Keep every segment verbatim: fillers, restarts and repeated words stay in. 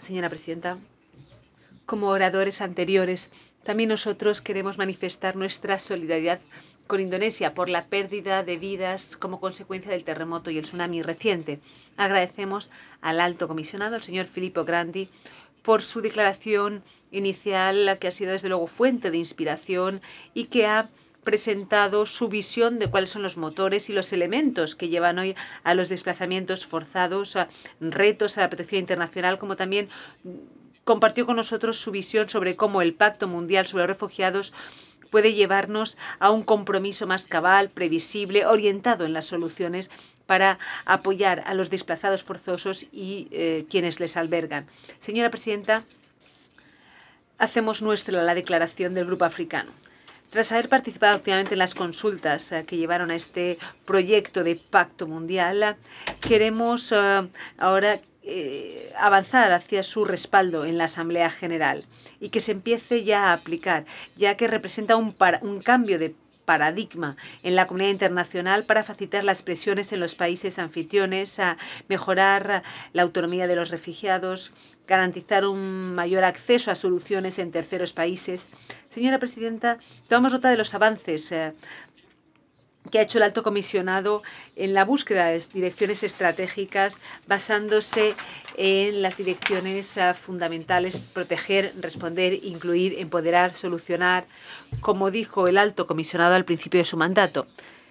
señora presidenta. Como oradores anteriores, también nosotros queremos manifestar nuestra solidaridad con Indonesia por la pérdida de vidas como consecuencia del terremoto y el tsunami reciente. Agradecemos al alto comisionado, el señor Filippo Grandi, por su declaración inicial, que ha sido desde luego fuente de inspiración y que ha presentado su visión de cuáles son los motores y los elementos que llevan hoy a los desplazamientos forzados, a retos a la protección internacional, como también compartió con nosotros su visión sobre cómo el Pacto Mundial sobre los Refugiados puede llevarnos a un compromiso más cabal, previsible, orientado en las soluciones para apoyar a los desplazados forzosos y eh, quienes les albergan. Señora presidenta, hacemos nuestra la declaración del Grupo Africano. Tras haber participado activamente en las consultas eh, que llevaron a este proyecto de pacto mundial, queremos eh, ahora eh, avanzar hacia su respaldo en la Asamblea General y que se empiece ya a aplicar, ya que representa un, para, un cambio de paradigma en la comunidad internacional para facilitar las presiones en los países anfitriones, a mejorar la autonomía de los refugiados, garantizar un mayor acceso a soluciones en terceros países. Señora presidenta, tomamos nota de los avances eh, que ha hecho el alto comisionado en la búsqueda de direcciones estratégicas basándose en las direcciones uh, fundamentales: proteger, responder, incluir, empoderar, solucionar, como dijo el alto comisionado al principio de su mandato.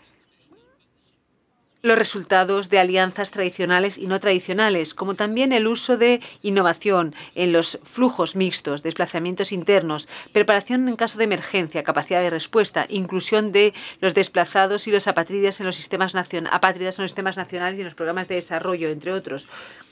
Los resultados de alianzas tradicionales y no tradicionales, como también el uso de innovación en los flujos mixtos, desplazamientos internos, preparación en caso de emergencia, capacidad de respuesta, inclusión de los desplazados y los apátridas en los sistemas, nacion apátridas en los sistemas nacionales y en los programas de desarrollo, entre otros.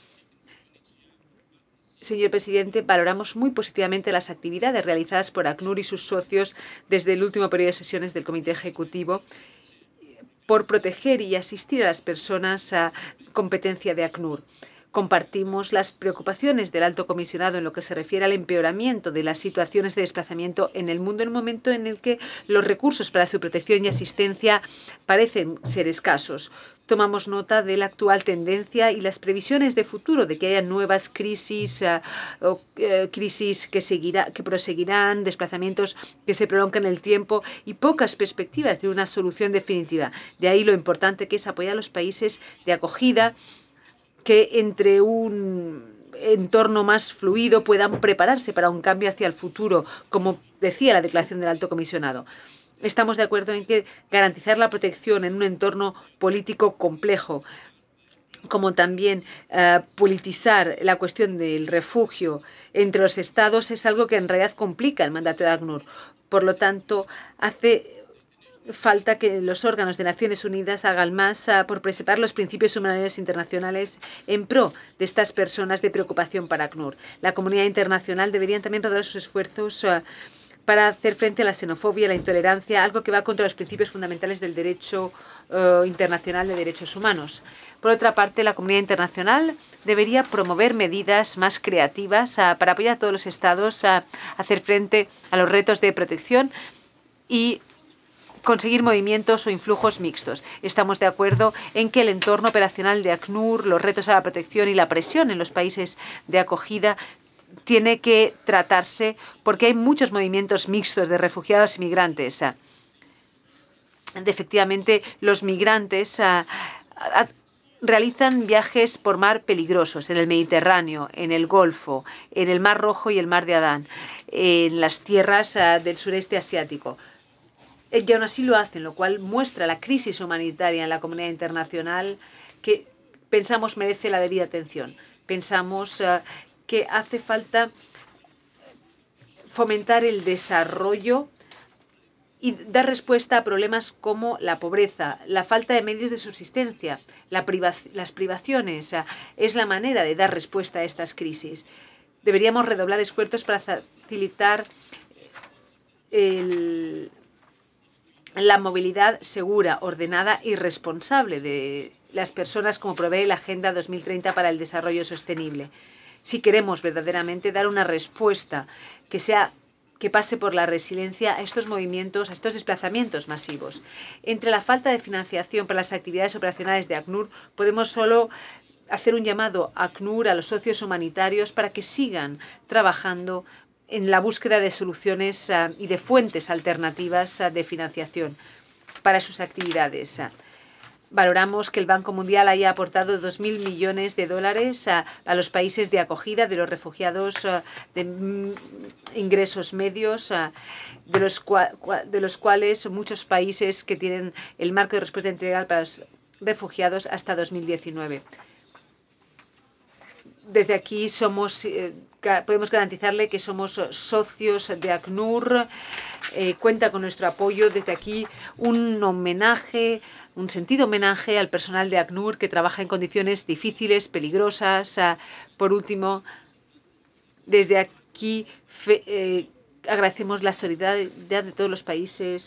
Señor presidente, valoramos muy positivamente las actividades realizadas por ACNUR y sus socios desde el último periodo de sesiones del Comité Ejecutivo por proteger y asistir a las personas a competencia de ACNUR. Compartimos las preocupaciones del alto comisionado en lo que se refiere al empeoramiento de las situaciones de desplazamiento en el mundo en un momento en el que los recursos para su protección y asistencia parecen ser escasos. Tomamos nota de la actual tendencia y las previsiones de futuro de que haya nuevas crisis, uh, o, uh, crisis que, seguirá, que proseguirán, desplazamientos que se prolongan en el tiempo y pocas perspectivas de una solución definitiva. De ahí lo importante que es apoyar a los países de acogida que entre un entorno más fluido puedan prepararse para un cambio hacia el futuro, como decía la declaración del alto comisionado. Estamos de acuerdo en que garantizar la protección en un entorno político complejo, como también uh, politizar la cuestión del refugio entre los estados, es algo que en realidad complica el mandato de ACNUR. Por lo tanto, hace falta que los órganos de Naciones Unidas hagan más uh, por preservar los principios humanitarios internacionales en pro de estas personas de preocupación para ACNUR. La comunidad internacional debería también redoblar sus esfuerzos uh, para hacer frente a la xenofobia, la intolerancia, algo que va contra los principios fundamentales del derecho uh, internacional de derechos humanos. Por otra parte, la comunidad internacional debería promover medidas más creativas uh, para apoyar a todos los estados a hacer frente a los retos de protección y conseguir movimientos o influjos mixtos. Estamos de acuerdo en que el entorno operacional de ACNUR, los retos a la protección y la presión en los países de acogida tiene que tratarse porque hay muchos movimientos mixtos de refugiados y migrantes. Efectivamente, los migrantes a, a, realizan viajes por mar peligrosos en el Mediterráneo, en el Golfo, en el Mar Rojo y el Mar de Adán, en las tierras a, del sureste asiático. Y aún así lo hacen, lo cual muestra la crisis humanitaria en la comunidad internacional que pensamos merece la debida atención. Pensamos uh, que hace falta fomentar el desarrollo y dar respuesta a problemas como la pobreza, la falta de medios de subsistencia, la priva las privaciones. Uh, es la manera de dar respuesta a estas crisis. Deberíamos redoblar esfuerzos para facilitar el la movilidad segura, ordenada y responsable de las personas, como prevé la Agenda dos mil treinta para el Desarrollo Sostenible. Si queremos verdaderamente dar una respuesta que sea que pase por la resiliencia a estos movimientos, a estos desplazamientos masivos. Entre la falta de financiación para las actividades operacionales de ACNUR, podemos solo hacer un llamado a ACNUR, a los socios humanitarios, para que sigan trabajando en la búsqueda de soluciones uh, y de fuentes alternativas uh, de financiación para sus actividades. Valoramos que el Banco Mundial haya aportado dos mil millones de dólares a, a los países de acogida de los refugiados uh, de mm, ingresos medios, uh, de, los de los cuales muchos países que tienen el marco de respuesta integral para los refugiados hasta dos mil diecinueve. Desde aquí somos, eh, podemos garantizarle que somos socios de ACNUR, eh, cuenta con nuestro apoyo. Desde aquí un homenaje, un sentido homenaje al personal de ACNUR que trabaja en condiciones difíciles, peligrosas. Uh, por último, desde aquí fe, eh, agradecemos la solidaridad de todos los países